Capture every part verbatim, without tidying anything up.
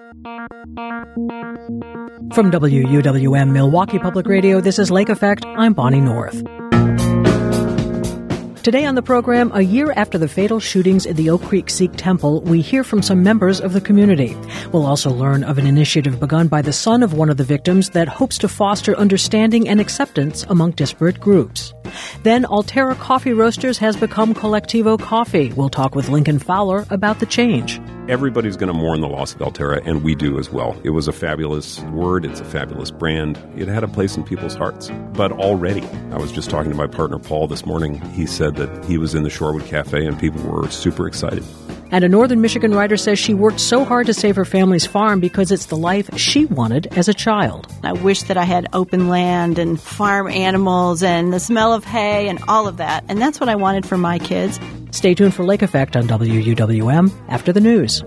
From W U W M Milwaukee Public Radio, this is Lake Effect. I'm Bonnie North. Today on the program, a year after the fatal shootings at the Oak Creek Sikh Temple, we hear from some members of the community. We'll also learn of an initiative begun by the son of one of the victims that hopes to foster understanding and acceptance among disparate groups. Then Altera Coffee Roasters has become Collectivo Coffee. We'll talk with Lincoln Fowler about the change. Everybody's going to mourn the loss of Altera, and we do as well. It was a fabulous word. It's a fabulous brand. It had a place in people's hearts. But already, I was just talking to my partner Paul this morning. He said that he was in the Shorewood Cafe, and people were super excited. And a Northern Michigan writer says she worked so hard to save her family's farm because it's the life she wanted as a child. I wish that I had open land and farm animals and the smell of hay and all of that. And that's what I wanted for my kids. Stay tuned for Lake Effect on W U W M after the news.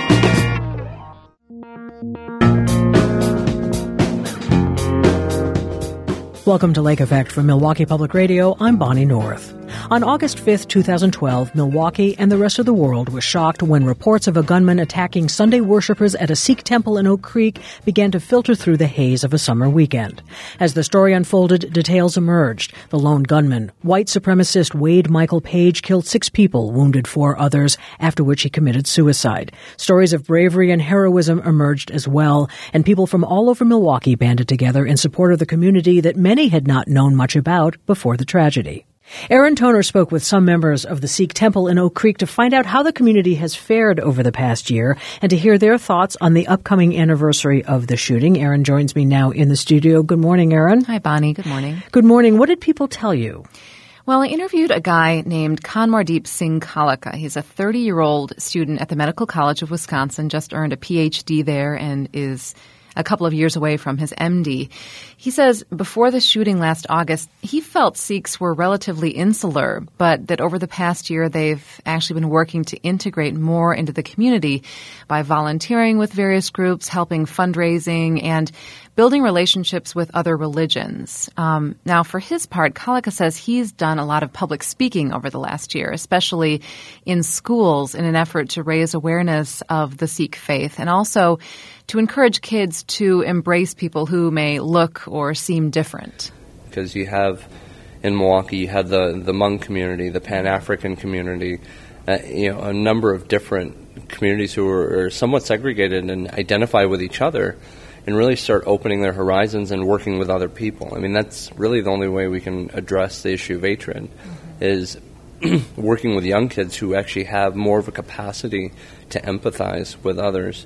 Welcome to Lake Effect from Milwaukee Public Radio. I'm Bonnie North. On August fifth, twenty twelve, Milwaukee and the rest of the world was shocked when reports of a gunman attacking Sunday worshipers at a Sikh temple in Oak Creek began to filter through the haze of a summer weekend. As the story unfolded, details emerged. The lone gunman, white supremacist Wade Michael Page, killed six people, wounded four others, after which he committed suicide. Stories of bravery and heroism emerged as well, and people from all over Milwaukee banded together in support of the community that many had not known much about before the tragedy. Aaron Toner spoke with some members of the Sikh temple in Oak Creek to find out how the community has fared over the past year and to hear their thoughts on the upcoming anniversary of the shooting. Aaron joins me now in the studio. Good morning, Aaron. Hi, Bonnie. Good morning. Good morning. What did people tell you? Well, I interviewed a guy named Kanwardeep Singh Kalaka. He's a thirty-year-old student at the Medical College of Wisconsin, just earned a P H D there and is a couple of years away from his M D. He says before the shooting last August, he felt Sikhs were relatively insular, but that over the past year they've actually been working to integrate more into the community by volunteering with various groups, helping fundraising, and building relationships with other religions. Um, now, for his part, Kalaka says he's done a lot of public speaking over the last year, especially in schools in an effort to raise awareness of the Sikh faith and also to encourage kids to embrace people who may look or seem different. Because you have, in Milwaukee, you have the, the Hmong community, the Pan-African community, uh, you know, a number of different communities who are, are somewhat segregated and identify with each other and really start opening their horizons and working with other people. I mean, that's really the only way we can address the issue of hatred, mm-hmm. is working with young kids who actually have more of a capacity to empathize with others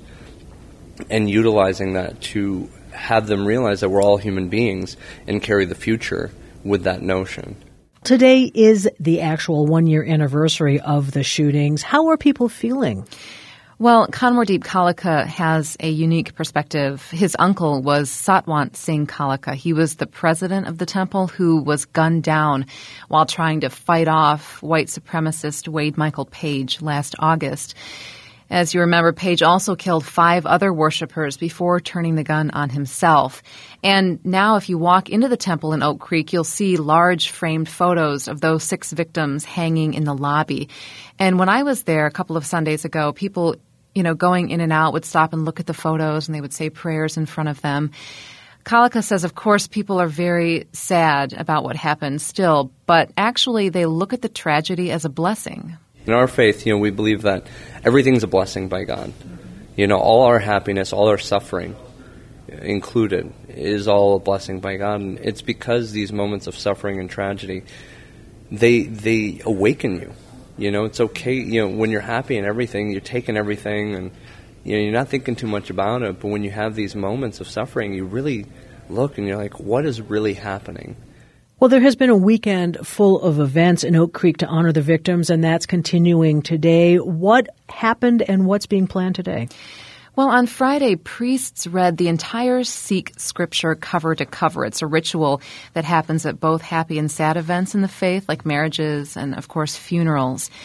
and utilizing that to have them realize that we're all human beings and carry the future with that notion. Today is the actual one-year anniversary of the shootings. How are people feeling? Well, Kanwardeep Kalaka has a unique perspective. His uncle was Satwant Singh Kalaka. He was the president of the temple who was gunned down while trying to fight off white supremacist Wade Michael Page last August. As you remember, Page also killed five other worshipers before turning the gun on himself. And now if you walk into the temple in Oak Creek, you'll see large framed photos of those six victims hanging in the lobby. And when I was there a couple of Sundays ago, people, you know, going in and out would stop and look at the photos and they would say prayers in front of them. Kalaka says, of course, people are very sad about what happened still, but actually they look at the tragedy as a blessing. In our faith, you know, we believe that everything's a blessing by God. You know, all our happiness, all our suffering included is all a blessing by God. And it's because these moments of suffering and tragedy, they they awaken you. You know, it's okay, you know, when you're happy and everything, you're taking everything and, you know, you're not thinking too much about it. But when you have these moments of suffering, you really look and you're like, what is really happening? Well, there has been a weekend full of events in Oak Creek to honor the victims, and that's continuing today. What happened and what's being planned today? Well, on Friday, priests read the entire Sikh scripture cover to cover. It's a ritual that happens at both happy and sad events in the faith, like marriages and, of course, funerals.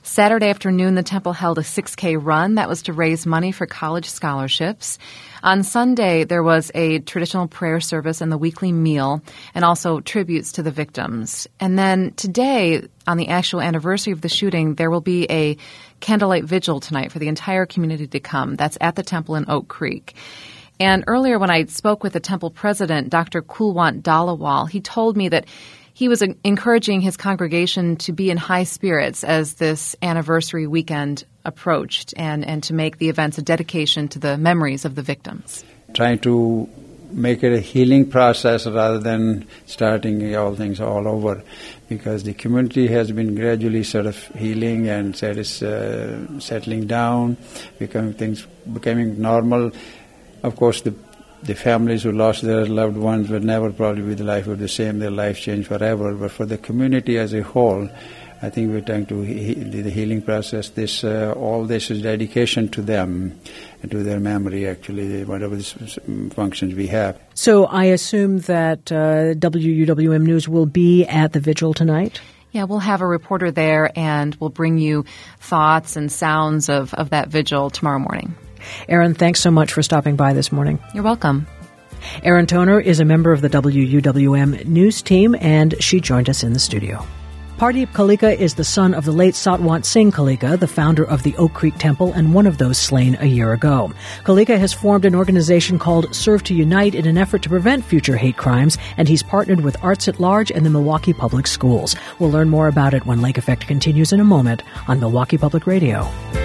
Saturday afternoon, the temple held a six K run. That was to raise money for college scholarships. On Sunday, there was a traditional prayer service and the weekly meal, and also tributes to the victims. And then today, on the actual anniversary of the shooting, there will be a candlelight vigil tonight for the entire community to come. That's at the temple in Oak Creek. And earlier when I spoke with the temple president, Doctor Kulwant Dalawal, he told me that he was encouraging his congregation to be in high spirits as this anniversary weekend approached and, and to make the events a dedication to the memories of the victims. Trying to make it a healing process rather than starting all things all over, because the community has been gradually sort of healing and set is, uh, settling down, becoming things becoming normal. Of course, the the families who lost their loved ones will never probably be the life of the same. Their life changed forever. But for the community as a whole, I think we're trying to he- the healing process. This uh, all this is dedication to them and to their memory. Actually, whatever this functions we have. So I assume that uh, W U W M News will be at the vigil tonight. Yeah, we'll have a reporter there, and we'll bring you thoughts and sounds of, of that vigil tomorrow morning. Erin, thanks so much for stopping by this morning. You're welcome. Erin Toner is a member of the W U W M News team, and she joined us in the studio. Pardeep Kalika is the son of the late Satwant Singh Kalika, the founder of the Oak Creek Temple and one of those slain a year ago. Kalika has formed an organization called Serve to Unite in an effort to prevent future hate crimes, and he's partnered with Arts at Large and the Milwaukee Public Schools. We'll learn more about it when Lake Effect continues in a moment on Milwaukee Public Radio.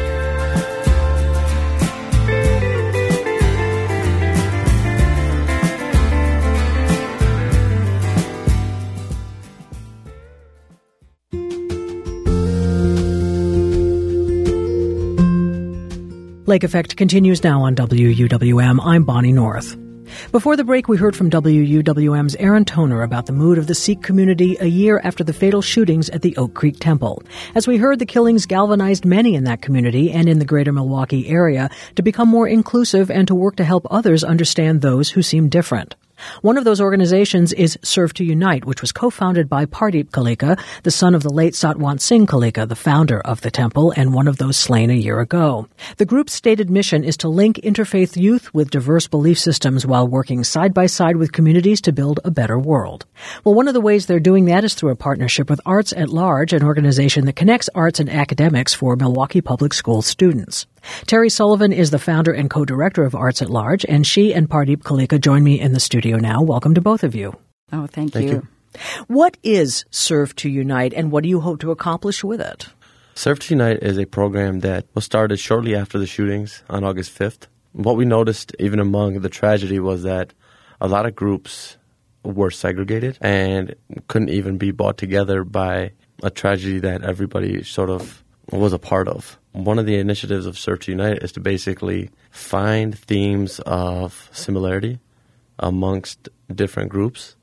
Lake Effect continues now on W U W M. I'm Bonnie North. Before the break, we heard from W U W M's Erin Toner about the mood of the Sikh community a year after the fatal shootings at the Oak Creek Temple. As we heard, the killings galvanized many in that community and in the greater Milwaukee area to become more inclusive and to work to help others understand those who seem different. One of those organizations is Serve to Unite, which was co-founded by Pardeep Kalika, the son of the late Satwant Singh Kalika, the founder of the temple and one of those slain a year ago. The group's stated mission is to link interfaith youth with diverse belief systems while working side by side with communities to build a better world. Well, one of the ways they're doing that is through a partnership with Arts at Large, an organization that connects arts and academics for Milwaukee Public School students. Terry Sullivan is the founder and co-director of Arts at Large, and she and Pardeep Kalika join me in the studio now. Welcome to both of you. Oh, thank, thank you. you. What is Serve to Unite, and what do you hope to accomplish with it? Serve to Unite is a program that was started shortly after the shootings on August fifth. What we noticed, even among the tragedy, was that a lot of groups were segregated and couldn't even be brought together by a tragedy that everybody sort of was a part of. One of the initiatives of Serve to Unite is to basically find themes of similarity amongst different groups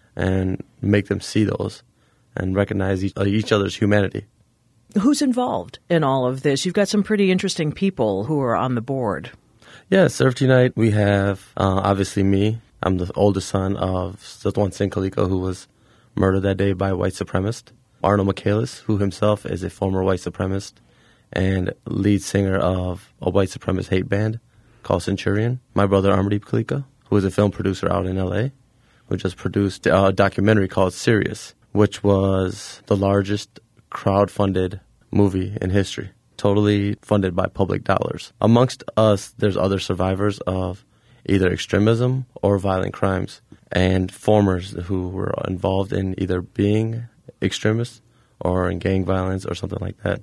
and make them see those and recognize each, uh, each other's humanity. Who's involved in all of this? You've got some pretty interesting people who are on the board. Yeah, Serve to Unite, we have uh, obviously me. I'm the oldest son of Satwant Singh Kalika, who was murdered that day by a white supremacist. Arnold Michaelis, who himself is a former white supremacist and lead singer of a white supremacist hate band called Centurion. My brother Amardeep Kalika, who is a film producer out in L A, who just produced a documentary called Sirius, which was the largest crowd-funded movie in history, totally funded by public dollars. Amongst us, there's other survivors of either extremism or violent crimes, and formers who were involved in either being extremists or in gang violence or something like that.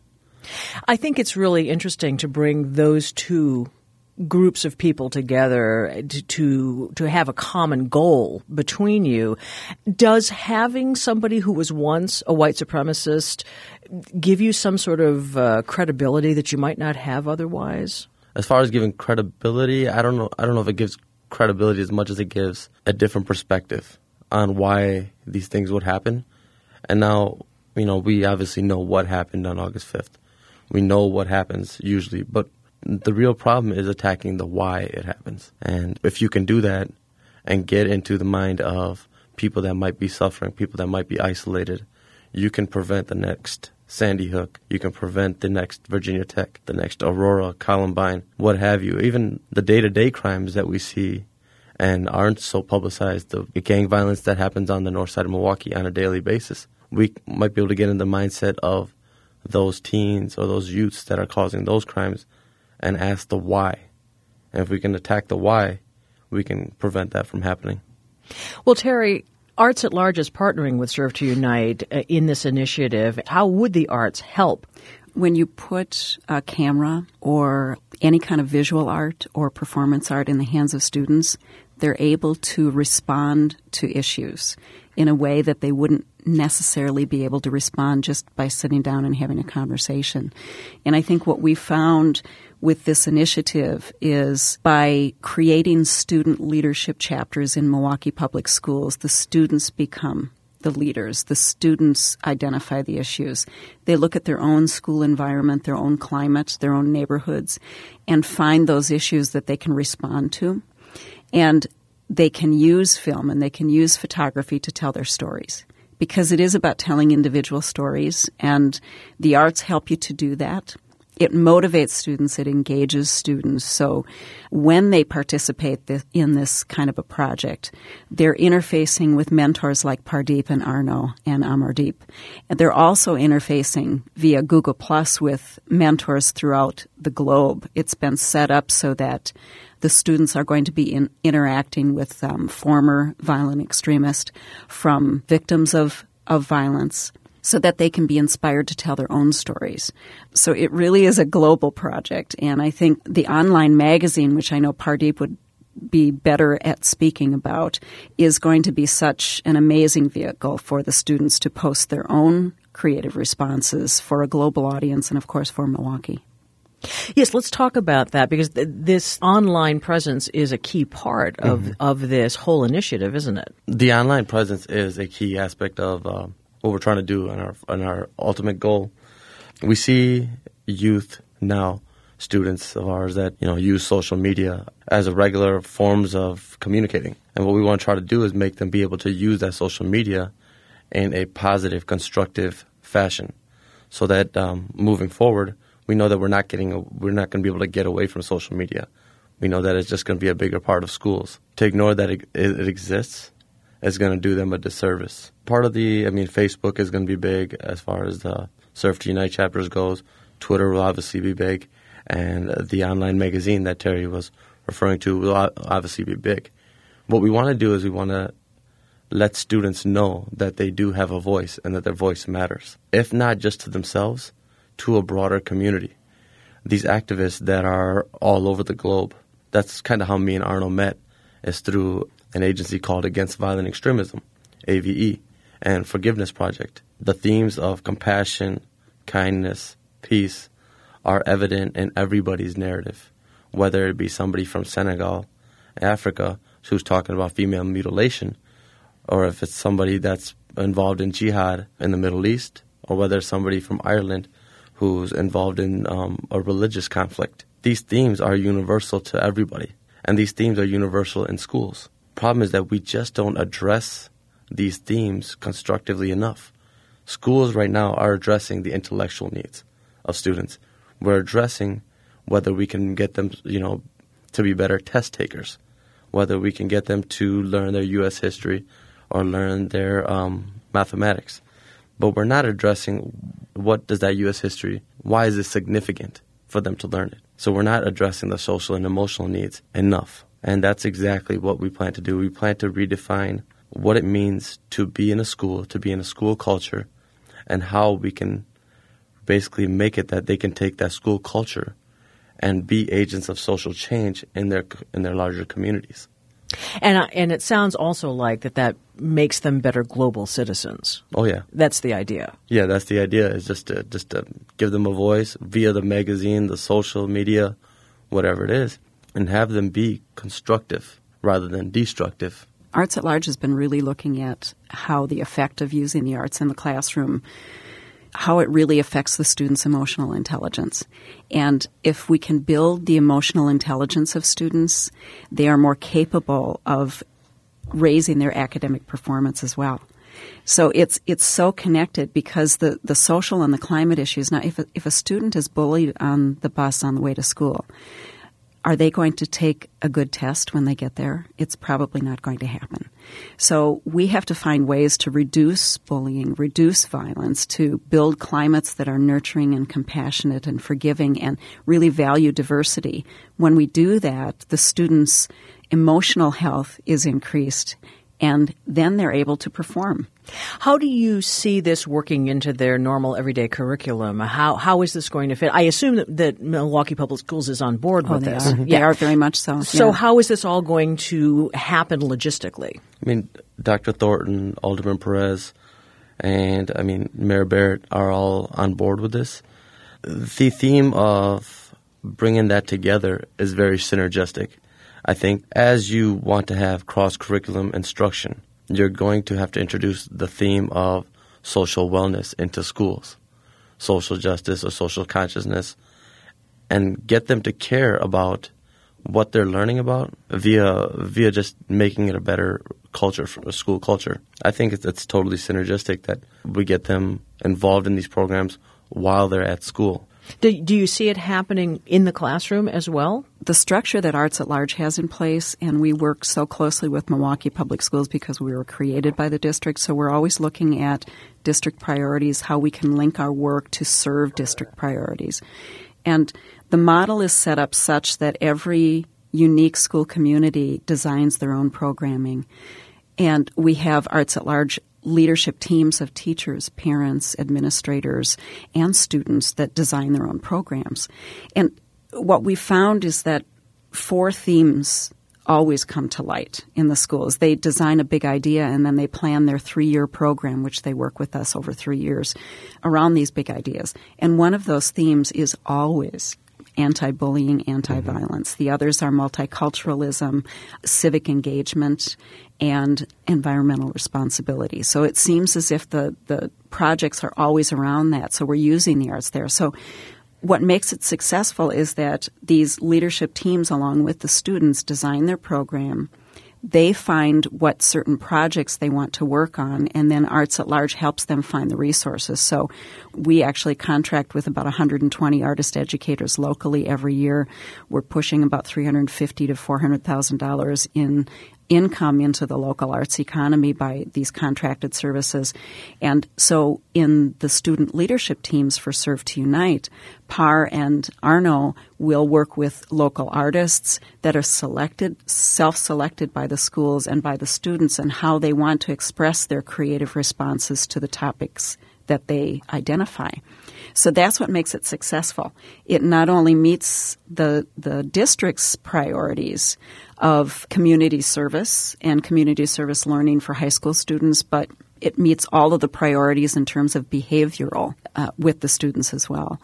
I think it's really interesting to bring those two groups of people together to, to to have a common goal between you. Does having somebody who was once a white supremacist give you some sort of uh, credibility that you might not have otherwise? As far as giving credibility, I don't know. I don't know if it gives credibility as much as it gives a different perspective on why these things would happen. And now, you know, we obviously know what happened on August fifth. We know what happens usually, but the real problem is attacking the why it happens. And if you can do that and get into the mind of people that might be suffering, people that might be isolated, you can prevent the next Sandy Hook. You can prevent the next Virginia Tech, the next Aurora, Columbine, what have you. Even the day-to-day crimes that we see and aren't so publicized, the gang violence that happens on the north side of Milwaukee on a daily basis. We might be able to get in the mindset of those teens or those youths that are causing those crimes and ask the why. And if we can attack the why, we can prevent that from happening. Well, Terry, Arts at Large is partnering with Serve to Unite uh, in this initiative. How would the arts help? When you put a camera or any kind of visual art or performance art in the hands of students, they're able to respond to issues in a way that they wouldn't necessarily be able to respond just by sitting down and having a conversation. And I think what we found with this initiative is by creating student leadership chapters in Milwaukee Public Schools, the students become the leaders. The students identify the issues. They look at their own school environment, their own climate, their own neighborhoods, and find those issues that they can respond to. And they can use film and they can use photography to tell their stories, because it is about telling individual stories, and the arts help you to do that. It motivates students. It engages students. So when they participate in this kind of a project, they're interfacing with mentors like Pardeep and Arno and Amardeep. And they're also interfacing via Google Plus with mentors throughout the globe. It's been set up so that the students are going to be in, interacting with um, former violent extremists, from victims of, of violence, so that they can be inspired to tell their own stories. So it really is a global project. And I think the online magazine, which I know Pardeep would be better at speaking about, is going to be such an amazing vehicle for the students to post their own creative responses for a global audience and, of course, for Milwaukee. Yes, let's talk about that, because th- this online presence is a key part of, mm-hmm. of this whole initiative, isn't it? The online presence is a key aspect of uh, what we're trying to do and our, and our ultimate goal. We see youth now, students of ours, that you know use social media as a regular forms of communicating. And what we want to try to do is make them be able to use that social media in a positive, constructive fashion, so that um, moving forward, we know that we're not getting, a, we're not going to be able to get away from social media. We know that it's just going to be a bigger part of schools. To ignore that it, it exists is going to do them a disservice. Part of the, I mean, Facebook is going to be big as far as the Serve to Unite chapters goes. Twitter will obviously be big, and the online magazine that Terry was referring to will obviously be big. What we want to do is we want to let students know that they do have a voice and that their voice matters, if not just to themselves, to a broader community. These activists that are all over the globe, that's kind of how me and Arno met, is through an agency called Against Violent Extremism, A V E, and Forgiveness Project. The themes of compassion, kindness, peace are evident in everybody's narrative, whether it be somebody from Senegal, Africa, who's talking about female mutilation, or if it's somebody that's involved in jihad in the Middle East, or whether it's somebody from Ireland who's involved in um, a religious conflict. These themes are universal to everybody, and these themes are universal in schools. Problem is that we just don't address these themes constructively enough. Schools right now are addressing the intellectual needs of students. We're addressing whether we can get them, you know, to be better test takers, whether we can get them to learn their U S history or learn their um, mathematics. But we're not addressing what does that U S history, why is it significant for them to learn it? So we're not addressing the social and emotional needs enough. And that's exactly what we plan to do. We plan to redefine what it means to be in a school, to be in a school culture, and how we can basically make it that they can take that school culture and be agents of social change in their in their larger communities. And uh, and it sounds also like that that makes them better global citizens. Oh yeah, that's the idea. Yeah, that's the idea. Is just to just to give them a voice via the magazine, the social media, whatever it is, and have them be constructive rather than destructive. Arts at Large has been really looking at how the effect of using the arts in the classroom, how it really affects the students' emotional intelligence. And if we can build the emotional intelligence of students, they are more capable of raising their academic performance as well. So it's it's so connected because the, the social and the climate issues. Now, if a, if a student is bullied on the bus on the way to school, are they going to take a good test when they get there? It's probably not going to happen. So we have to find ways to reduce bullying, reduce violence, to build climates that are nurturing and compassionate and forgiving and really value diversity. When we do that, the students' emotional health is increased, and then they're able to perform. How do you see this working into their normal everyday curriculum? How How is this going to fit? I assume that, that Milwaukee Public Schools is on board oh, with they this. Are. Mm-hmm. They are very much so. So yeah. how is this all going to happen logistically? I mean, Doctor Thornton, Alderman Perez, and, I mean, Mayor Barrett are all on board with this. The theme of bringing that together is very synergistic. I think as you want to have cross-curriculum instruction, you're going to have to introduce the theme of social wellness into schools, social justice or social consciousness, and get them to care about what they're learning about via via just making it a better culture, a school culture. I think it's, it's totally synergistic that we get them involved in these programs while they're at school. Do, do you see it happening in the classroom as well? The structure that Arts at Large has in place, and we work so closely with Milwaukee Public Schools because we were created by the district, so we're always looking at district priorities, how we can link our work to serve district priorities. And the model is set up such that every unique school community designs their own programming. And we have Arts at Large leadership teams of teachers, parents, administrators, and students that design their own programs. And what we found is that four themes always come to light in the schools. They design a big idea and then they plan their three-year program, which they work with us over three years, around these big ideas. And one of those themes is always anti-bullying, anti-violence. Mm-hmm. The others are multiculturalism, civic engagement, and environmental responsibility. So it seems as if the, the projects are always around that. So we're using the arts there. So what makes it successful is that these leadership teams, along with the students, design their program. They find what certain projects they want to work on, and then Arts at Large helps them find the resources. So we actually contract with about one hundred twenty artist educators locally every year. We're pushing about three hundred fifty thousand to four hundred thousand dollars in income into the local arts economy by these contracted services. And so in the student leadership teams for Serve to Unite, P A R and Arno will work with local artists that are selected, self-selected by the schools and by the students, and how they want to express their creative responses to the topics that they identify. So that's what makes it successful. It not only meets the the district's priorities of community service and community service learning for high school students, but it meets all of the priorities in terms of behavioral uh, with the students as well.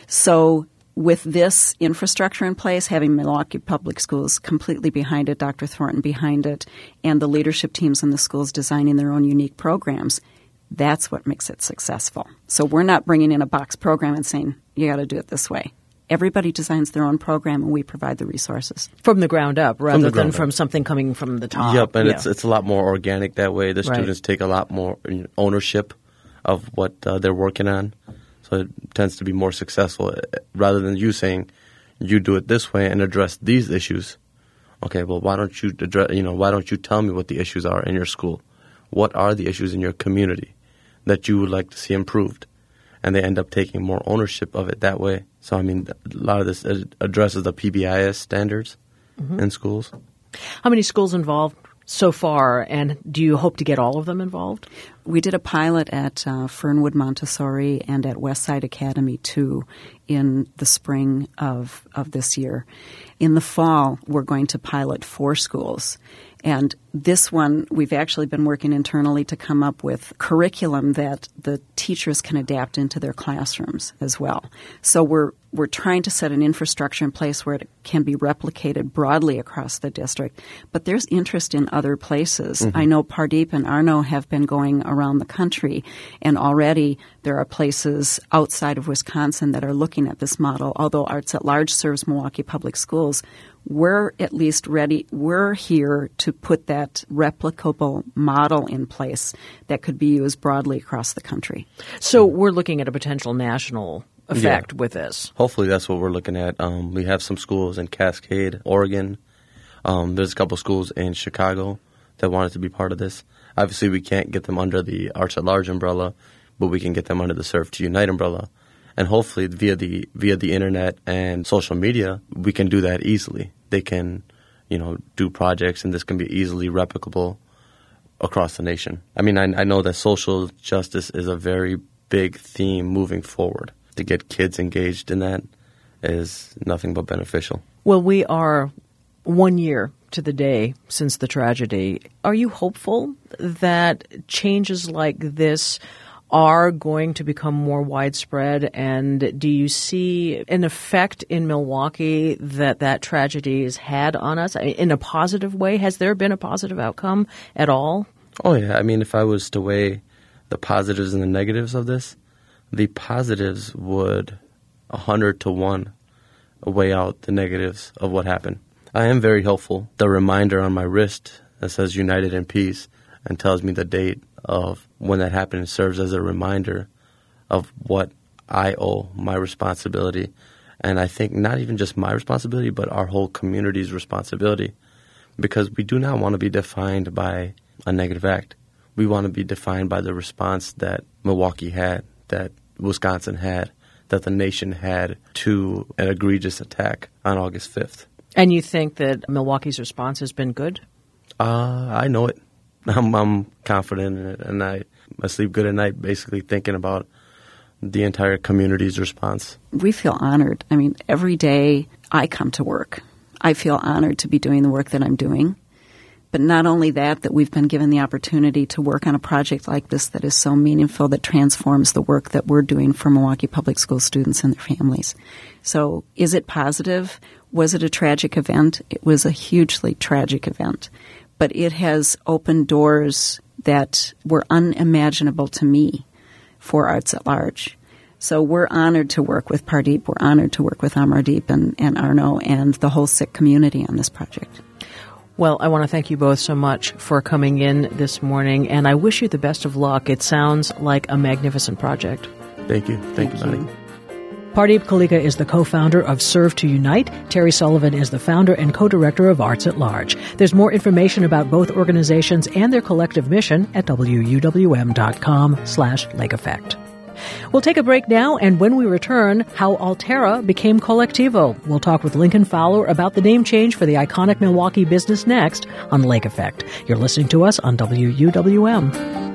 So with this infrastructure in place, having Milwaukee Public Schools completely behind it, Doctor Thornton behind it, and the leadership teams in the schools designing their own unique programs, that's what makes it successful. So we're not bringing in a box program and saying, you got to do it this way. Everybody designs their own program, and we provide the resources. From the ground up, rather from than up. from something coming from the top. Yep, and yeah. it's it's a lot more organic that way. The Right. students take a lot more ownership of what uh, they're working on, so it tends to be more successful. Rather than you saying, you do it this way and address these issues. Okay, well, why don't you address, you know, why don't you tell me what the issues are in your school? What are the issues in your community that you would like to see improved? And they end up taking more ownership of it that way. So, I mean, a lot of this addresses the P B I S standards mm-hmm. in schools. How many schools involved so far, and do you hope to get all of them involved? We did a pilot at uh, Fernwood Montessori and at Westside Academy, too, in the spring of, of this year. In the fall, we're going to pilot four schools. And this one, we've actually been working internally to come up with curriculum that the teachers can adapt into their classrooms as well. So we're we're trying to set an infrastructure in place where it can be replicated broadly across the district. But there's interest in other places. Mm-hmm. I know Pardeep and Arno have been going around the country, and already there are places outside of Wisconsin that are looking at this model. Although Arts at Large serves Milwaukee Public Schools, we're at least ready. We're here to put that replicable model in place that could be used broadly across the country. So we're looking at a potential national effect Yeah. with this. Hopefully that's what we're looking at. Um, we have some schools in Cascade, Oregon. Um, there's a couple schools in Chicago that wanted to be part of this. Obviously, we can't get them under the Arts at Large umbrella, but we can get them under the Serve to Unite umbrella. And hopefully via the via the internet and social media, we can do that easily. They can, you know, do projects, and this can be easily replicable across the nation. I mean, I, I know that social justice is a very big theme moving forward. To get kids engaged in that is nothing but beneficial. Well, we are one year to the day since the tragedy. Are you hopeful that changes like this are going to become more widespread? And do you see an effect in Milwaukee that that tragedy has had on us in a positive way? Has there been a positive outcome at all? Oh, yeah. I mean, if I was to weigh the positives and the negatives of this, the positives would one hundred to one weigh out the negatives of what happened. I am very hopeful. The reminder on my wrist that says United in Peace and tells me the date of when that happened serves as a reminder of what I owe, my responsibility. And I think not even just my responsibility, but our whole community's responsibility. Because we do not want to be defined by a negative act. We want to be defined by the response that Milwaukee had, that Wisconsin had, that the nation had to an egregious attack on August fifth. And you think that Milwaukee's response has been good? Uh, I know it. I'm, I'm confident in it, and I, I sleep good at night basically thinking about the entire community's response. We feel honored. I mean, every day I come to work, I feel honored to be doing the work that I'm doing. But not only that, that we've been given the opportunity to work on a project like this that is so meaningful, that transforms the work that we're doing for Milwaukee Public School students and their families. So is it positive? Was it a tragic event? It was a hugely tragic event. But it has opened doors that were unimaginable to me for Arts at Large. So we're honored to work with Pardeep. We're honored to work with Amardeep and, and Arno and the whole Sikh community on this project. Well, I want to thank you both so much for coming in this morning, and I wish you the best of luck. It sounds like a magnificent project. Thank you. Thank, thank you, Bonnie. Pardeep Kalika is the co-founder of Serve to Unite. Terry Sullivan is the founder and co-director of Arts at Large. There's more information about both organizations and their collective mission at W U W M dot com slash Lake Effect. We'll take a break now, and when we return, how Altera became Colectivo. We'll talk with Lincoln Fowler about the name change for the iconic Milwaukee business next on Lake Effect. You're listening to us on W U W M.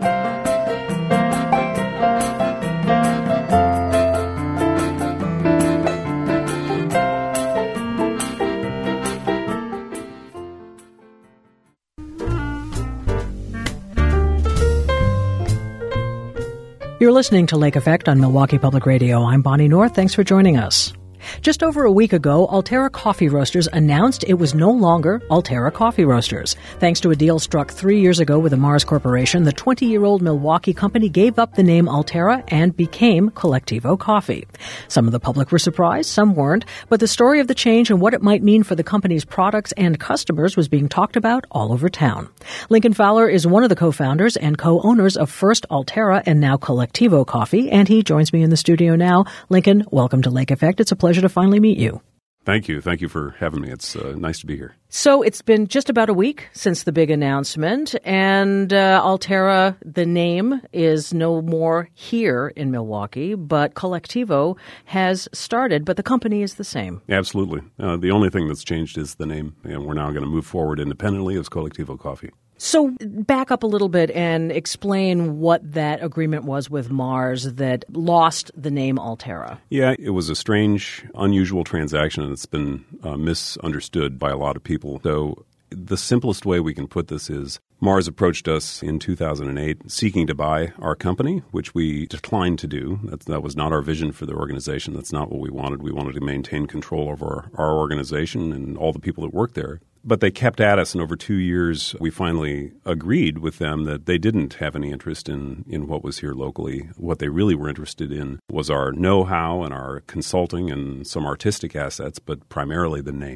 You're listening to Lake Effect on Milwaukee Public Radio. I'm Bonnie North. Thanks for joining us. Just over a week ago, Altera Coffee Roasters announced it was no longer Altera Coffee Roasters. Thanks to a deal struck three years ago with the Mars Corporation, the twenty-year-old Milwaukee company gave up the name Altera and became Colectivo Coffee. Some of the public were surprised, some weren't, but the story of the change and what it might mean for the company's products and customers was being talked about all over town. Lincoln Fowler is one of the co-founders and co-owners of first Altera and now Colectivo Coffee, and he joins me in the studio now. Lincoln, welcome to Lake Effect. It's a pleasure to finally meet you. Thank you. Thank you for having me. It's uh, nice to be here. So it's been just about a week since the big announcement, and uh, Altera, the name, is no more here in Milwaukee, but Colectivo has started, but the company is the same. Absolutely. Uh, the only thing that's changed is the name, and we're now going to move forward independently as Colectivo Coffee. So back up a little bit and explain what that agreement was with Mars that lost the name Altera. Yeah, it was a strange, unusual transaction, and it's been uh, misunderstood by a lot of people. So the simplest way we can put this is Mars approached us in two thousand eight seeking to buy our company, which we declined to do. That, that was not our vision for the organization. That's not what we wanted. We wanted to maintain control over our, our organization and all the people that work there. But they kept at us, and over two years, we finally agreed with them that they didn't have any interest in, in what was here locally. What they really were interested in was our know-how and our consulting and some artistic assets, but primarily the name.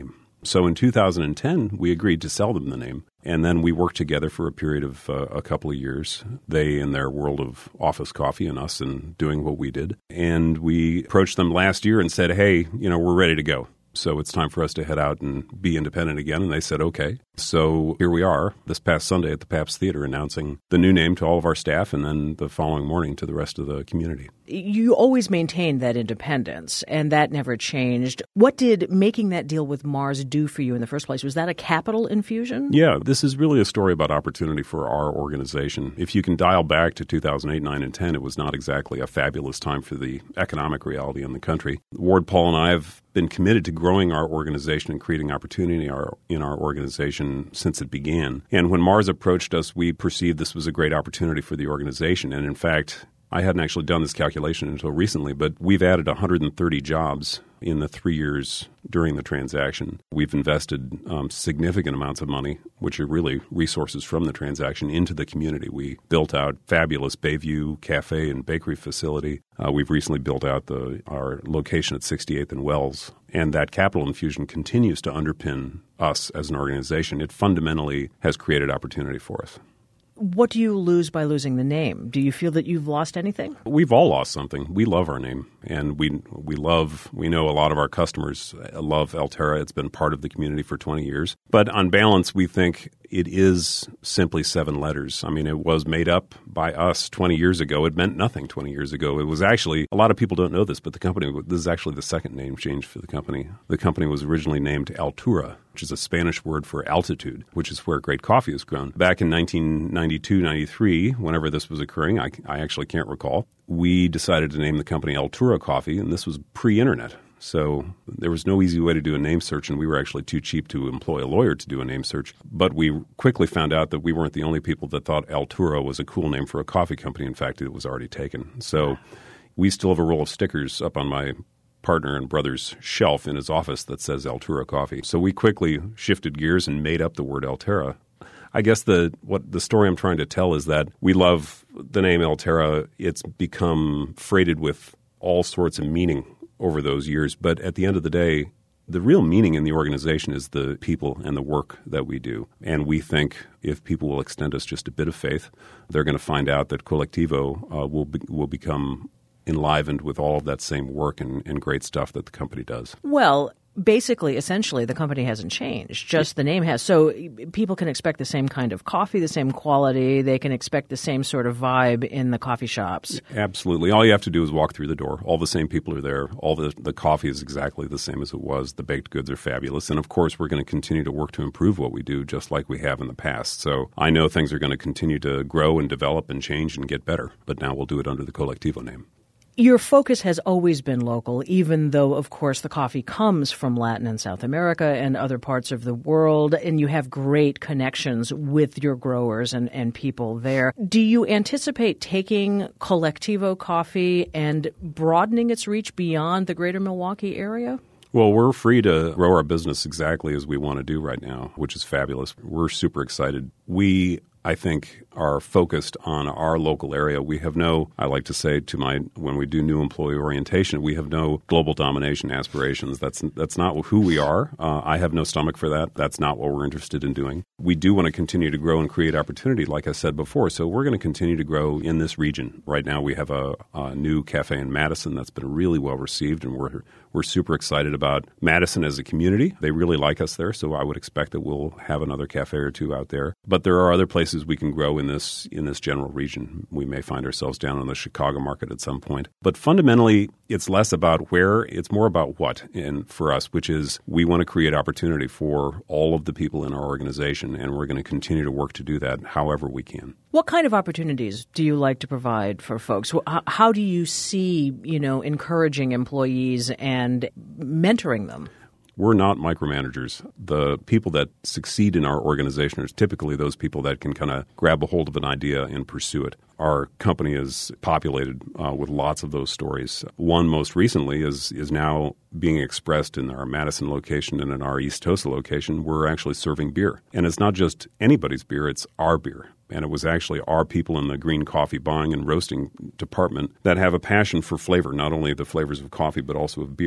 So in two thousand ten, we agreed to sell them the name. And then we worked together for a period of uh, a couple of years, they in their world of office coffee and us in doing what we did. And we approached them last year and said, hey, you know, we're ready to go. So it's time for us to head out and be independent again. And they said, okay. So here we are this past Sunday at the Pabst Theater announcing the new name to all of our staff and then the following morning to the rest of the community. You always maintained that independence, and that never changed. What did making that deal with Mars do for you in the first place? Was that a capital infusion? Yeah, this is really a story about opportunity for our organization. If you can dial back to two thousand eight, nine, and ten, it was not exactly a fabulous time for the economic reality in the country. Ward Paul and I have been committed to growing our organization and creating opportunity in our, in our organization since it began. And when Mars approached us, we perceived this was a great opportunity for the organization. And in fact, I hadn't actually done this calculation until recently, but we've added one hundred thirty jobs in the three years during the transaction. We've invested um, significant amounts of money, which are really resources from the transaction, into the community. We built out fabulous Bayview Cafe and Bakery facility. Uh, we've recently built out the our location at sixty-eighth and Wells, and that capital infusion continues to underpin us as an organization. It fundamentally has created opportunity for us. What do you lose by losing the name? Do you feel that you've lost anything? We've all lost something. We love our name, and we we love, we know a lot of our customers love Alterra. It's been part of the community for twenty years. But on balance, we think it is simply seven letters. I mean, it was made up by us twenty years ago. It meant nothing twenty years ago. It was actually, a lot of people don't know this, but the company, this is actually the second name change for the company. The company was originally named Altura, which is a Spanish word for altitude, which is where great coffee is grown. Back in nineteen ninety-two, ninety-three, whenever this was occurring, I, I actually can't recall, we decided to name the company Altura Coffee, and this was pre-internet. So there was no easy way to do a name search, and we were actually too cheap to employ a lawyer to do a name search. But we quickly found out that we weren't the only people that thought Altura was a cool name for a coffee company. In fact, it was already taken. So we still have a roll of stickers up on my partner and brother's shelf in his office that says Altura Coffee. So we quickly shifted gears and made up the word Alterra. I guess the what the story I'm trying to tell is that we love the name Alterra. It's become freighted with all sorts of meaning over those years. But at the end of the day, the real meaning in the organization is the people and the work that we do. And we think if people will extend us just a bit of faith, they're going to find out that Colectivo uh, will be, will become enlivened with all of that same work and, and great stuff that the company does. Well, basically, essentially, the company hasn't changed. Just the name has. So people can expect the same kind of coffee, the same quality. They can expect the same sort of vibe in the coffee shops. Absolutely. All you have to do is walk through the door. All the same people are there. All the, the coffee is exactly the same as it was. The baked goods are fabulous. And, of course, we're going to continue to work to improve what we do just like we have in the past. So I know things are going to continue to grow and develop and change and get better. But now we'll do it under the Colectivo name. Your focus has always been local, even though, of course, the coffee comes from Latin and South America and other parts of the world, and you have great connections with your growers and, and people there. Do you anticipate taking Colectivo coffee and broadening its reach beyond the greater Milwaukee area? Well, we're free to grow our business exactly as we want to do right now, which is fabulous. We're super excited. We I think, are focused on our local area. We have no, I like to say to my, when we do new employee orientation, we have no global domination aspirations. That's that's not who we are. Uh, I have no stomach for that. That's not what we're interested in doing. We do want to continue to grow and create opportunity, like I said before. So we're going to continue to grow in this region. Right now we have a, a new cafe in Madison that's been really well received, and we're we're super excited about Madison as a community. They really like us there, so I would expect that we'll have another cafe or two out there. But there are other places we can grow in this in this general region. We may find ourselves down in the Chicago market at some point. But fundamentally, it's less about where, it's more about what, and for us, which is we want to create opportunity for all of the people in our organization, and we're going to continue to work to do that however we can. What kind of opportunities do you like to provide for folks? How do you see, you know, encouraging employees and mentoring them? We're not micromanagers. The people that succeed in our organization are typically those people that can kind of grab a hold of an idea and pursue it. Our company is populated uh, with lots of those stories. One most recently is is now being expressed in our Madison location and in our East Tosa location. We're actually serving beer. And it's not just anybody's beer, it's our beer. And it was actually our people in the green coffee buying and roasting department that have a passion for flavor, not only the flavors of coffee, but also of beer.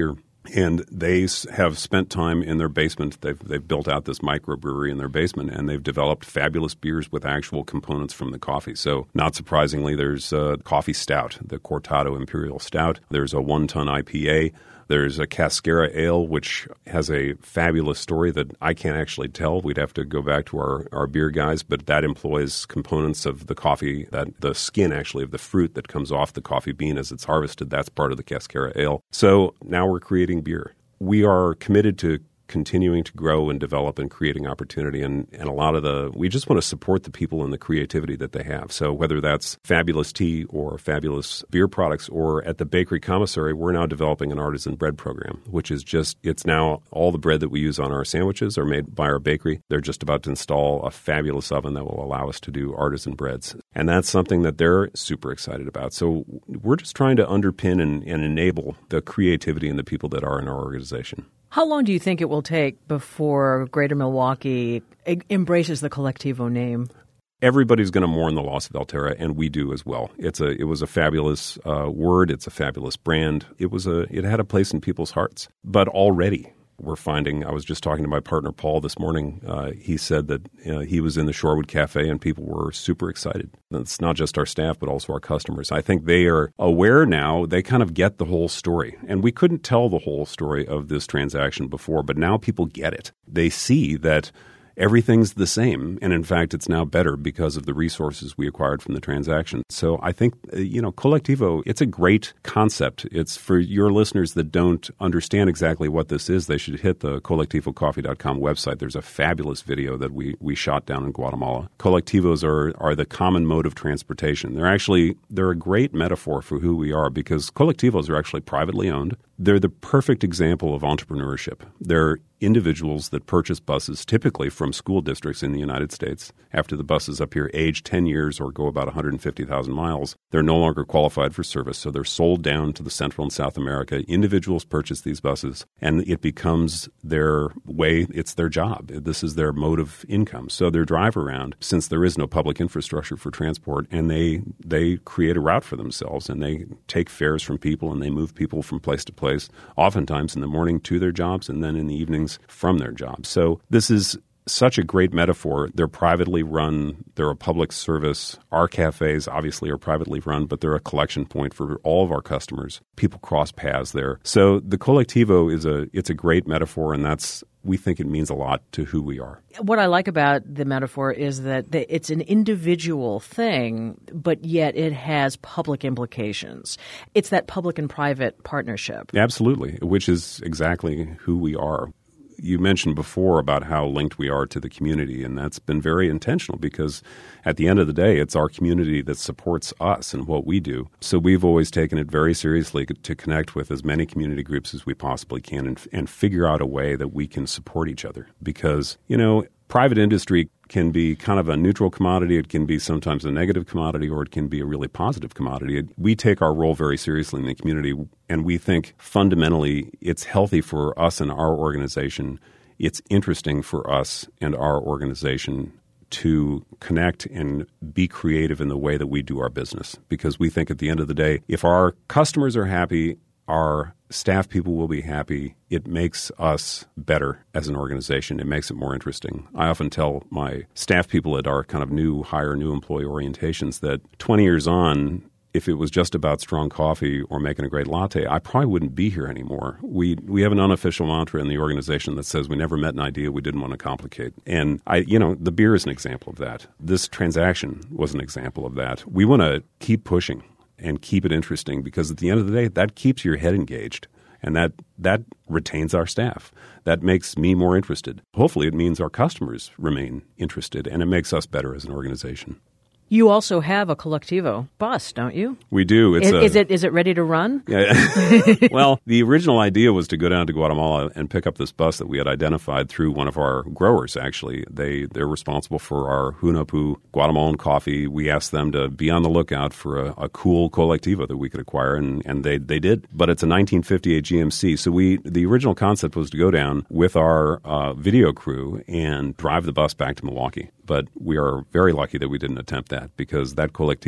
And they s- have spent time in their basement. They've, they've built out this microbrewery in their basement, and they've developed fabulous beers with actual components from the coffee. So not surprisingly, there's a coffee stout, the Cortado Imperial Stout. There's a one-ton I P A. There's a Cascara Ale, which has a fabulous story that I can't actually tell. We'd have to go back to our, our beer guys, but that employs components of the coffee, that the skin actually of the fruit that comes off the coffee bean as it's harvested. That's part of the Cascara Ale. So now we're creating beer. We are committed to continuing to grow and develop and creating opportunity. And, and a lot of the, we just want to support the people and the creativity that they have. So whether that's fabulous tea or fabulous beer products, or at the Bakery Commissary, we're now developing an artisan bread program, which is just, it's now all the bread that we use on our sandwiches are made by our bakery. They're just about to install a fabulous oven that will allow us to do artisan breads. And that's something that they're super excited about. So we're just trying to underpin and, and enable the creativity in the people that are in our organization. How long do you think it will take before Greater Milwaukee e- embraces the Colectivo name? Everybody's going to mourn the loss of Alterra, and we do as well. It's a it was a fabulous uh, word. It's a fabulous brand. It was a it had a place in people's hearts. But already we're finding. I was just talking to my partner Paul this morning. Uh, he said that uh, he was in the Shorewood Cafe, and people were super excited. And it's not just our staff, but also our customers. I think they are aware now. They kind of get the whole story, and we couldn't tell the whole story of this transaction before, but now people get it. They see that everything's the same. And in fact, it's now better because of the resources we acquired from the transaction. So I think, you know, Colectivo, it's a great concept. It's for your listeners that don't understand exactly what this is. They should hit the colectivo coffee dot com website. There's a fabulous video that we, we shot down in Guatemala. Colectivos are, are the common mode of transportation. They're actually, they're a great metaphor for who we are because Colectivos are actually privately owned. They're the perfect example of entrepreneurship. They're individuals that purchase buses typically from school districts in the United States. After the buses up here age ten years or go about one hundred fifty thousand miles, they're no longer qualified for service. So they're sold down to the Central and South America. Individuals purchase these buses, and it becomes their way. It's their job. This is their mode of income. So they drive around since there is no public infrastructure for transport, and they they create a route for themselves, and they take fares from people, and they move people from place to place, oftentimes in the morning to their jobs, and then in the evenings from their jobs. So this is such a great metaphor. They're privately run. They're a public service. Our cafes obviously are privately run, but they're a collection point for all of our customers. People cross paths there. So the Colectivo is a it's a great metaphor, and that's we think it means a lot to who we are. What I like about the metaphor is that it's an individual thing, but yet it has public implications. It's that public and private partnership. Absolutely, which is exactly who we are. You mentioned before about how linked we are to the community, and that's been very intentional because at the end of the day, it's our community that supports us and what we do. So we've always taken it very seriously to connect with as many community groups as we possibly can and, and figure out a way that we can support each other. Because, you know, private industry can be kind of a neutral commodity. It can be sometimes a negative commodity, or it can be a really positive commodity. We take our role very seriously in the community, and we think fundamentally it's healthy for us and our organization. It's interesting for us and our organization to connect and be creative in the way that we do our business, because we think at the end of the day, if our customers are happy, our staff people will be happy. It makes us better as an organization. It makes it more interesting. I often tell my staff people at our kind of new hire, new employee orientations that twenty years on, if it was just about strong coffee or making a great latte, I probably wouldn't be here anymore. We we have an unofficial mantra in the organization that says we never met an idea we didn't want to complicate. And I, you know, the beer is an example of that. This transaction was an example of that. We want to keep pushing and keep it interesting, because at the end of the day, that keeps your head engaged, and that that retains our staff. That makes me more interested. Hopefully it means our customers remain interested, and it makes us better as an organization. You also have a Colectivo bus, don't you? We do. It's is, a, is it is it ready to run? Yeah. Well, the original idea was to go down to Guatemala and pick up this bus that we had identified through one of our growers, actually. They, they're responsible for our Hunapu Guatemalan coffee. We asked them to be on the lookout for a, a cool Colectivo that we could acquire, and, and they, they did. But it's a nineteen fifty-eight G M C. So we the original concept was to go down with our uh, video crew and drive the bus back to Milwaukee. But we are very lucky that we didn't attempt that, because that Colectivo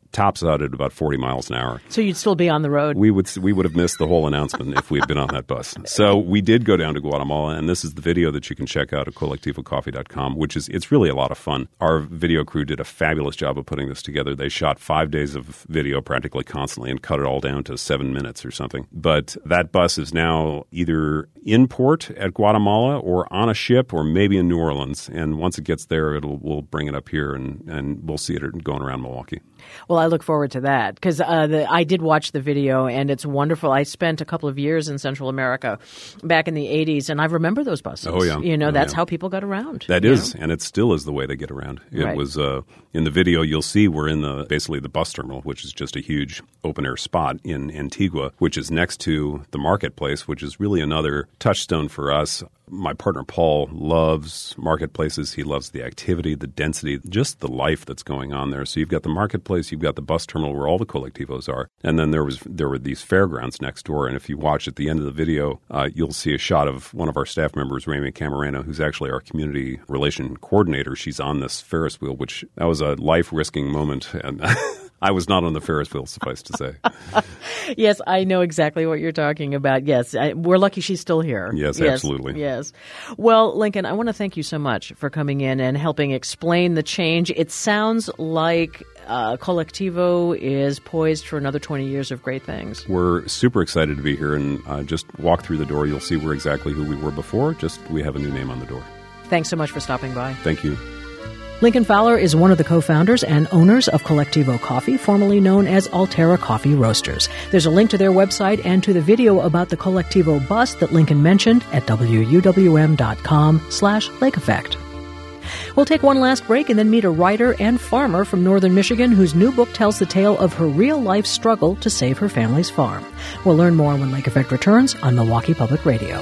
tops out at about forty miles an hour. So you'd still be on the road. We would we would have missed the whole announcement if we had been on that bus. So we did go down to Guatemala, and this is the video that you can check out at colectivo coffee dot com, which is it's really a lot of fun. Our video crew did a fabulous job of putting this together. They shot five days of video practically constantly and cut it all down to seven minutes or something. But that bus is now either in port at Guatemala or on a ship or maybe in New Orleans. And once it gets there, it'll we'll bring it up here and, and we'll see it going around Milwaukee. Well, I look forward to that because uh, I did watch the video, and it's wonderful. I spent a couple of years in Central America back in the eighties, and I remember those buses. Oh, yeah. You know, oh, that's yeah. how people got around. That is, know? And it still is the way they get around. It right. was uh, in the video, you'll see we're in the basically the bus terminal, which is just a huge open-air spot in Antigua, which is next to the marketplace, which is really another touchstone for us. My partner Paul loves marketplaces. He loves the activity, the density, just the life that's going on there. So you've got the marketplace, you've got the bus terminal where all the colectivos are, and then there was there were these fairgrounds next door. And if you watch at the end of the video, uh, you'll see a shot of one of our staff members, Rami Camarena, who's actually our community relation coordinator. She's on this Ferris wheel, which that was a life-risking moment. And I was not on the Ferris wheel, suffice to say. Yes, I know exactly what you're talking about. Yes, I, we're lucky she's still here. Yes, yes, absolutely. Yes. Well, Lincoln, I want to thank you so much for coming in and helping explain the change. It sounds like uh, Colectivo is poised for another twenty years of great things. We're super excited to be here, and uh, just walk through the door. You'll see we're exactly who we were before, just we have a new name on the door. Thanks so much for stopping by. Thank you. Lincoln Fowler is one of the co-founders and owners of Colectivo Coffee, formerly known as Altera Coffee Roasters. There's a link to their website and to the video about the Colectivo bus that Lincoln mentioned at W U W M dot com slash Lake Effect. We'll take one last break and then meet a writer and farmer from northern Michigan whose new book tells the tale of her real-life struggle to save her family's farm. We'll learn more when Lake Effect returns on Milwaukee Public Radio.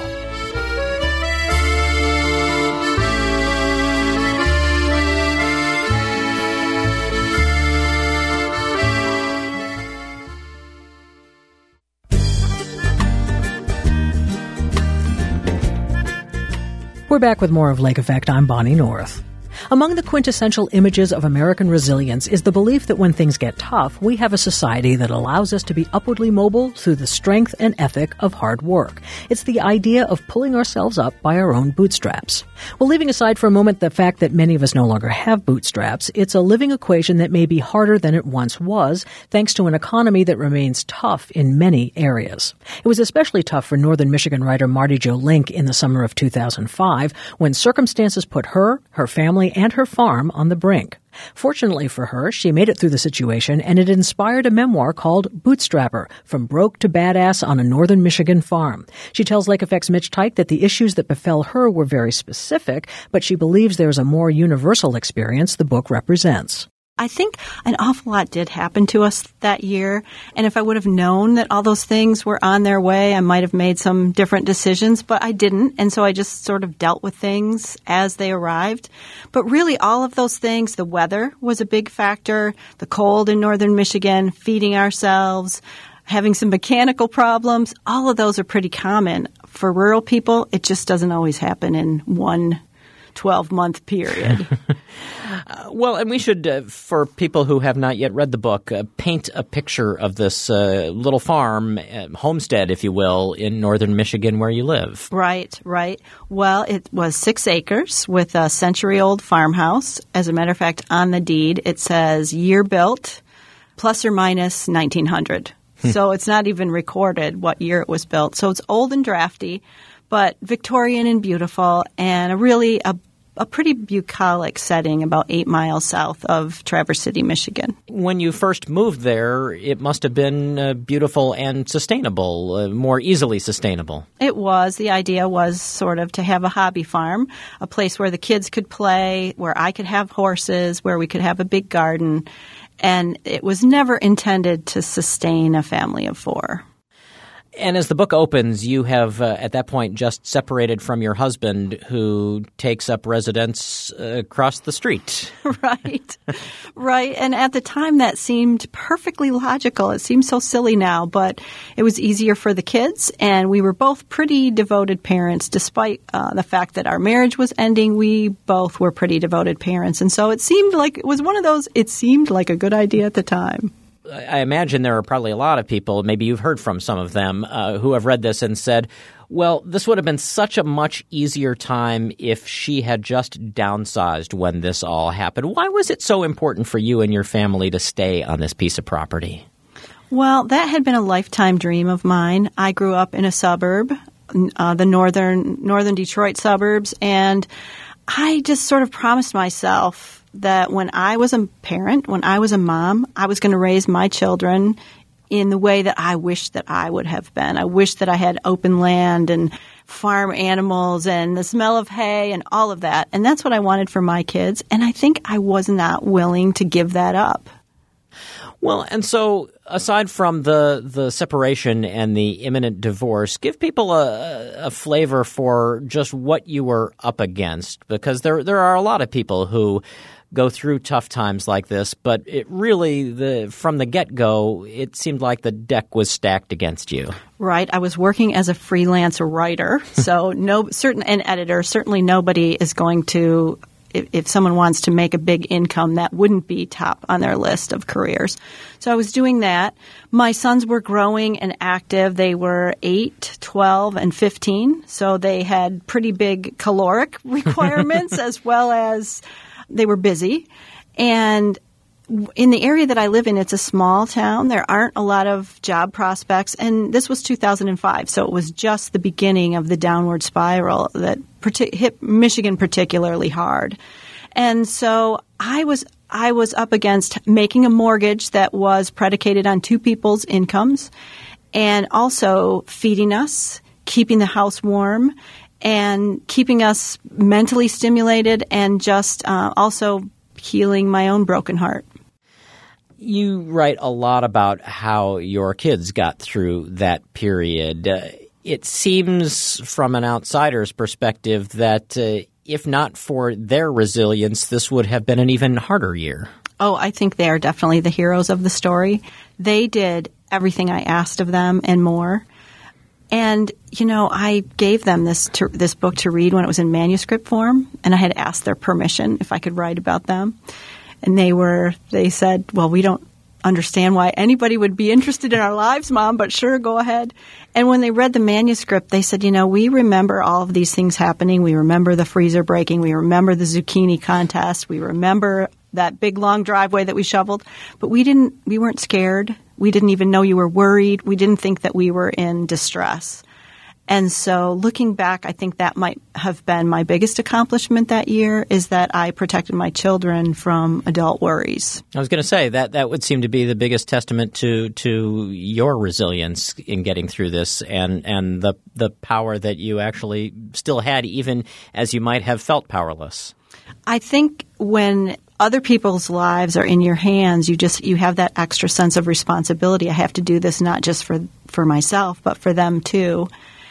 We're back with more of Lake Effect. I'm Bonnie North. Among the quintessential images of American resilience is the belief that when things get tough, we have a society that allows us to be upwardly mobile through the strength and ethic of hard work. It's the idea of pulling ourselves up by our own bootstraps. Well, leaving aside for a moment the fact that many of us no longer have bootstraps, it's a living equation that may be harder than it once was, thanks to an economy that remains tough in many areas. It was especially tough for northern Michigan writer Marty Jo Link in the summer of two thousand five, when circumstances put her, her family, and her farm on the brink. Fortunately for her, she made it through the situation, and it inspired a memoir called Bootstrapper, From Broke to Badass on a Northern Michigan Farm. She tells Lake Effect's Mitch Teich that the issues that befell her were very specific, but she believes there's a more universal experience the book represents. I think an awful lot did happen to us that year, and if I would have known that all those things were on their way, I might have made some different decisions, but I didn't, and so I just sort of dealt with things as they arrived. But really, all of those things, the weather was a big factor, the cold in northern Michigan, feeding ourselves, having some mechanical problems, all of those are pretty common. For rural people, it just doesn't always happen in one twelve-month period. uh, well, and we should, uh, for people who have not yet read the book, uh, paint a picture of this uh, little farm, uh, homestead, if you will, in northern Michigan where you live. Right, right. Well, it was six acres with a century-old farmhouse. As a matter of fact, on the deed, it says year built, plus or minus nineteen hundred. So it's not even recorded what year it was built. So it's old and drafty, but Victorian and beautiful, and a really a, a pretty bucolic setting about eight miles south of Traverse City, Michigan. When you first moved there, it must have been uh, beautiful and sustainable, uh, more easily sustainable. It was. The idea was sort of to have a hobby farm, a place where the kids could play, where I could have horses, where we could have a big garden, and it was never intended to sustain a family of four. And as the book opens, you have, uh, at that point, just separated from your husband, who takes up residence uh, across the street. Right. Right. And at the time, that seemed perfectly logical. It seems so silly now, but it was easier for the kids. And we were both pretty devoted parents. Despite uh, the fact that our marriage was ending, we both were pretty devoted parents. And so it seemed like it was one of those, it seemed like a good idea at the time. I imagine there are probably a lot of people, maybe you've heard from some of them, uh, who have read this and said, well, this would have been such a much easier time if she had just downsized when this all happened. Why was it so important for you and your family to stay on this piece of property? Well, that had been a lifetime dream of mine. I grew up in a suburb, uh, the northern northern Detroit suburbs, and I just sort of promised myself that when I was a parent, when I was a mom, I was going to raise my children in the way that I wished that I would have been. I wished that I had open land and farm animals and the smell of hay and all of that. And that's what I wanted for my kids. And I think I was not willing to give that up. Well, and so aside from the, the separation and the imminent divorce, give people a, a flavor for just what you were up against, because there there are a lot of people who go through tough times like this, but it really, the from the get-go, it seemed like the deck was stacked against you. Right. I was working as a freelance writer, so no certain an editor. Certainly, nobody is going to. If, if someone wants to make a big income, that wouldn't be top on their list of careers. So I was doing that. My sons were growing and active. They were eight, twelve, and fifteen. So they had pretty big caloric requirements as well as they were busy. And in the area that I live in, it's a small town. There aren't a lot of job prospects. And this was two thousand five, so it was just the beginning of the downward spiral that hit Michigan particularly hard. And so I was I was up against making a mortgage that was predicated on two people's incomes and also feeding us, keeping the house warm, and keeping us mentally stimulated and just uh, also healing my own broken heart. You write a lot about how your kids got through that period. Uh, it seems from an outsider's perspective that uh, if not for their resilience, this would have been an even harder year. Oh, I think they are definitely the heroes of the story. They did everything I asked of them and more. And, you know, I gave them this to, this book to read when it was in manuscript form, and I had asked their permission if I could write about them. And they were, they said, well, we don't understand why anybody would be interested in our lives, Mom, but sure, go ahead. And when they read the manuscript, they said, you know, we remember all of these things happening. We remember the freezer breaking. We remember the zucchini contest. We remember that big, long driveway that we shoveled. But we didn't, we weren't scared. We didn't even know you were worried. We didn't think that we were in distress. And so looking back, I think that might have been my biggest accomplishment that year, is that I protected my children from adult worries. I was going to say that that would seem to be the biggest testament to to your resilience in getting through this, and, and the the power that you actually still had, even as you might have felt powerless. I think when other people's lives are in your hands, you just you have that extra sense of responsibility. I have to do this not just for for myself, but for them too.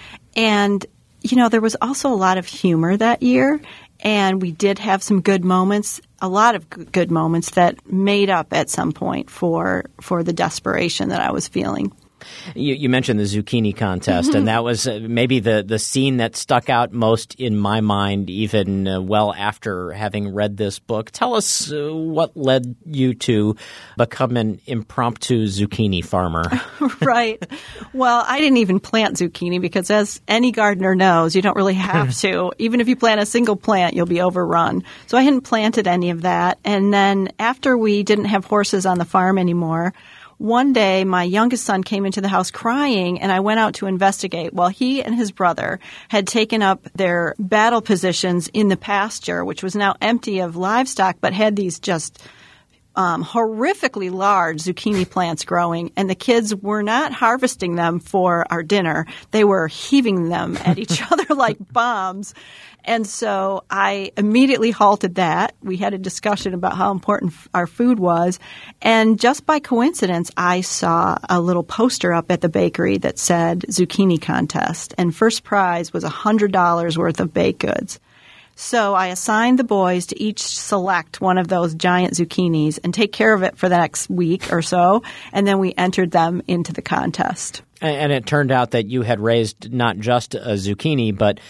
And, you know, there was also a lot of humor that year, and we did have some good moments, a lot of good moments that made up at some point for for the desperation that I was feeling. You, you mentioned the zucchini contest, and that was uh, maybe the, the scene that stuck out most in my mind, even uh, well after having read this book. Tell us uh, what led you to become an impromptu zucchini farmer. Right. Well, I didn't even plant zucchini because, as any gardener knows, you don't really have to. Even if you plant a single plant, you'll be overrun. So I hadn't planted any of that. And then after we didn't have horses on the farm anymore, one day, my youngest son came into the house crying, and I went out to investigate. Well, he and his brother had taken up their battle positions in the pasture, which was now empty of livestock, but had these just um, horrifically large zucchini plants growing. And the kids were not harvesting them for our dinner. They were heaving them at each other like bombs. And so I immediately halted that. We had a discussion about how important our food was. And just by coincidence, I saw a little poster up at the bakery that said zucchini contest. And first prize was one hundred dollars worth of baked goods. So I assigned the boys to each select one of those giant zucchinis and take care of it for the next week or so. And then we entered them into the contest. And it turned out that you had raised not just a zucchini, but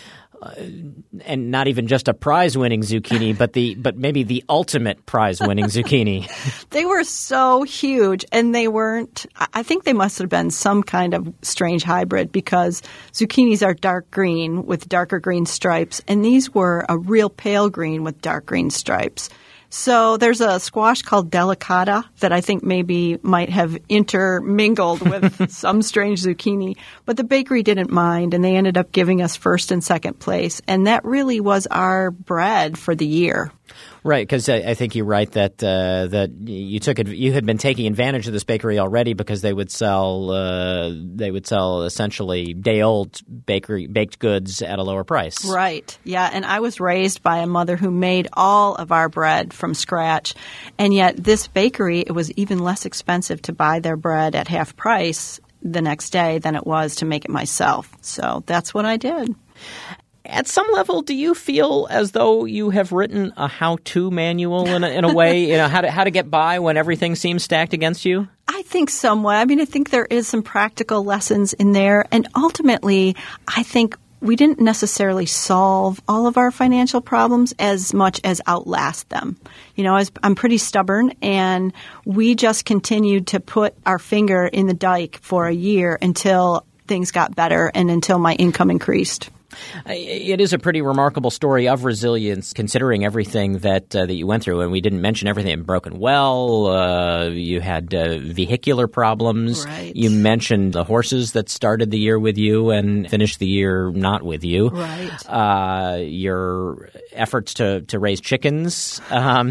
uh, and not even just a prize-winning zucchini, but the but maybe the ultimate prize-winning zucchini. They were so huge, and they weren't – I think they must have been some kind of strange hybrid because zucchinis are dark green with darker green stripes, and these were a real pale green with dark green stripes. So there's a squash called delicata that I think maybe might have intermingled with some strange zucchini. But the bakery didn't mind, and they ended up giving us first and second place. And that really was our bread for the year. Right, because I, I think you're right that uh, that you took it, you had been taking advantage of this bakery already because they would sell uh, they would sell essentially day old bakery baked goods at a lower price. Right, yeah, and I was raised by a mother who made all of our bread from scratch, and yet this bakery, it was even less expensive to buy their bread at half price the next day than it was to make it myself. So that's what I did. At some level, do you feel as though you have written a how-to manual in a, in a way, you know, how to how to get by when everything seems stacked against you? I think somewhat. I mean, I think there is some practical lessons in there. And ultimately, I think we didn't necessarily solve all of our financial problems as much as outlast them. You know, I'm pretty stubborn, and we just continued to put our finger in the dike for a year until things got better and until my income increased. It is a pretty remarkable story of resilience, considering everything that uh, that you went through. And we didn't mention everything: broken well, uh, you had uh, vehicular problems. Right. You mentioned the horses that started the year with you and finished the year not with you. Right. Uh, your efforts to to raise chickens. Um,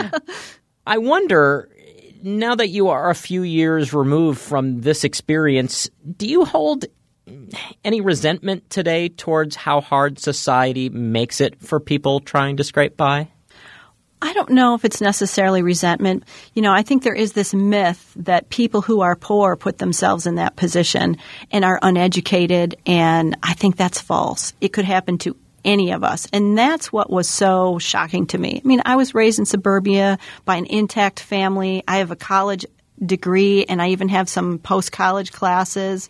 I wonder, now that you are a few years removed from this experience, do you hold any resentment today towards how hard society makes it for people trying to scrape by? I don't know if it's necessarily resentment. You know, I think there is this myth that people who are poor put themselves in that position and are uneducated, and I think that's false. It could happen to any of us, and that's what was so shocking to me. I mean, I was raised in suburbia by an intact family. I have a college degree, and I even have some post-college classes.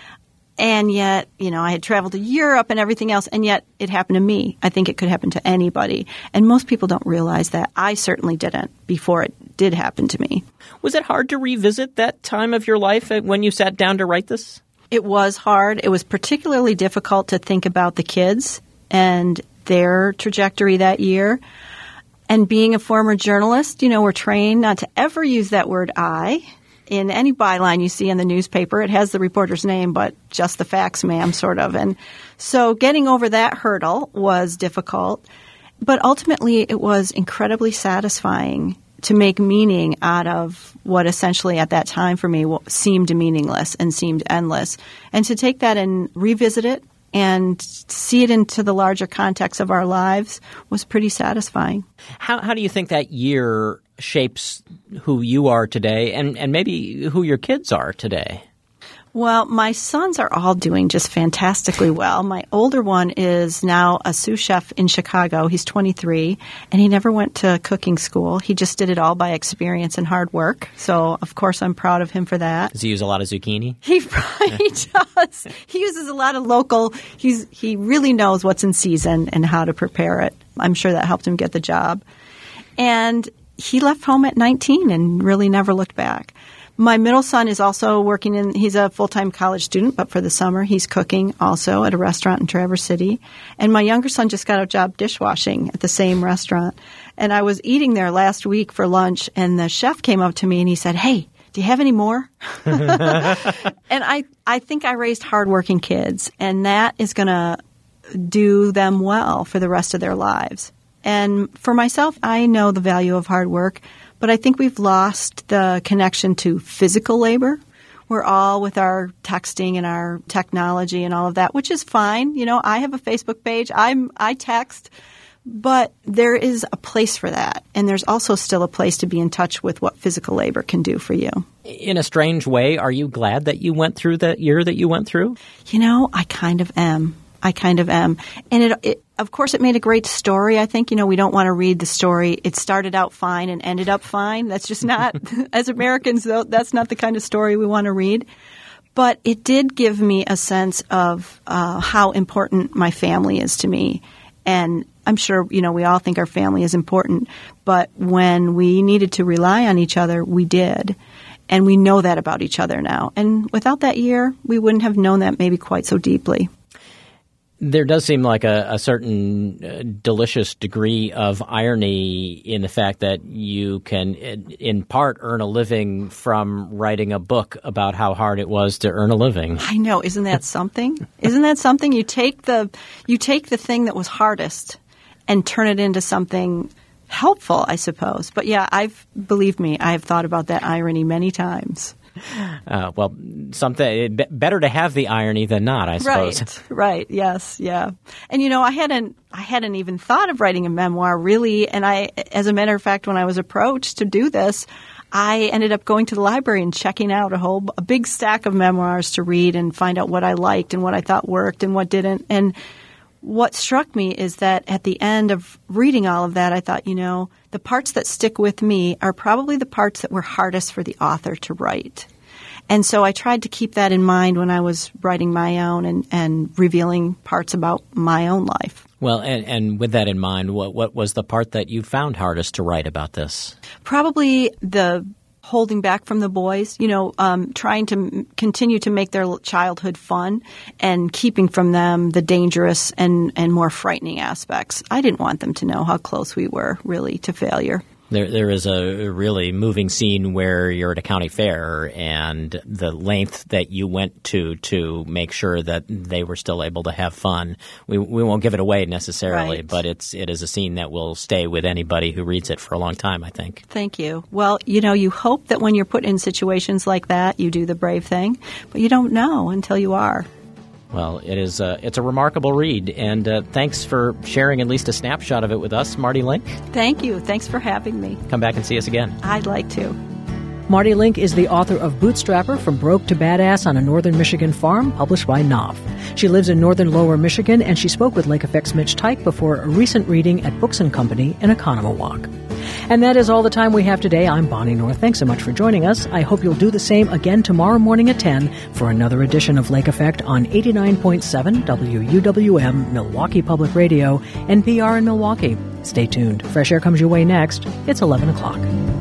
And yet, you know, I had traveled to Europe and everything else, and yet it happened to me. I think it could happen to anybody. And most people don't realize that. I certainly didn't before it did happen to me. Was it hard to revisit that time of your life when you sat down to write this? It was hard. It was particularly difficult to think about the kids and their trajectory that year. And being a former journalist, you know, we're trained not to ever use that word I. In any byline you see in the newspaper, it has the reporter's name, but just the facts, ma'am, sort of. And so getting over that hurdle was difficult. But ultimately, it was incredibly satisfying to make meaning out of what essentially at that time for me seemed meaningless and seemed endless. And to take that and revisit it and see it into the larger context of our lives was pretty satisfying. How, how do you think that year shapes who you are today and, and maybe who your kids are today? Well, my sons are all doing just fantastically well. My older one is now a sous chef in Chicago. He's twenty-three, and he never went to cooking school. He just did it all by experience and hard work. So, of course, I'm proud of him for that. Does he use a lot of zucchini? He probably does. He uses a lot of local. He's He really knows what's in season and how to prepare it. I'm sure that helped him get the job. And he left home at nineteen and really never looked back. My middle son is also working in – he's a full-time college student, but for the summer he's cooking also at a restaurant in Traverse City. And my younger son just got a job dishwashing at the same restaurant. And I was eating there last week for lunch, and the chef came up to me and he said, "Hey, do you have any more?" And I, I think I raised hardworking kids, and that is going to do them well for the rest of their lives. And for myself, I know the value of hard work, but I think we've lost the connection to physical labor. We're all with our texting and our technology and all of that, which is fine. You know, I have a Facebook page. I'm I text, but there is a place for that. And there's also still a place to be in touch with what physical labor can do for you. In a strange way, are you glad that you went through that year that you went through? You know, I kind of am. I kind of am. And it, it, of course, it made a great story. I think, you know, we don't want to read the story. It started out fine and ended up fine. That's just not, as Americans, though, that's not the kind of story we want to read. But it did give me a sense of uh, how important my family is to me. And I'm sure, you know, we all think our family is important. But when we needed to rely on each other, we did. And we know that about each other now. And without that year, we wouldn't have known that maybe quite so deeply. There does seem like a, a certain uh, delicious degree of irony in the fact that you can, in, in part, earn a living from writing a book about how hard it was to earn a living. I know. Isn't that something? Isn't that something? You take the you take the thing that was hardest and turn it into something helpful, I suppose. But yeah, I've believe me, I have thought about that irony many times. Uh, well, something better to have the irony than not, I suppose. Right, right, yes, yeah. And you know, I hadn't, I hadn't even thought of writing a memoir, really. And I, as a matter of fact, when I was approached to do this, I ended up going to the library and checking out a whole, a big stack of memoirs to read and find out what I liked and what I thought worked and what didn't. And what struck me is that at the end of reading all of that, I thought, you know, the parts that stick with me are probably the parts that were hardest for the author to write. And so I tried to keep that in mind when I was writing my own and, and revealing parts about my own life. Well, and, and with that in mind, what, what was the part that you found hardest to write about this? Probably the holding back from the boys, you know, um, trying to m- continue to make their childhood fun and keeping from them the dangerous and, and more frightening aspects. I didn't want them to know how close we were, really, to failure. There, there is a really moving scene where you're at a county fair and the length that you went to to make sure that they were still able to have fun. We we won't give it away necessarily, right. But it's it is a scene that will stay with anybody who reads it for a long time, I think. Thank you. Well, you know, you hope that when you're put in situations like that, you do the brave thing, but you don't know until you are. Well, it is a, it's a remarkable read, and uh, thanks for sharing at least a snapshot of it with us, Marty Link. Thank you. Thanks for having me. Come back and see us again. I'd like to. Marty Link is the author of Bootstrapper, From Broke to Badass on a Northern Michigan Farm, published by Knopf. She lives in northern Lower Michigan, and she spoke with Lake Effect's Mitch Teich before a recent reading at Books and Company in Oconomowoc. And that is all the time we have today. I'm Bonnie North. Thanks so much for joining us. I hope you'll do the same again tomorrow morning at ten for another edition of Lake Effect on eighty-nine point seven W U W M, Milwaukee Public Radio, N P R in Milwaukee. Stay tuned. Fresh Air comes your way next. It's eleven o'clock.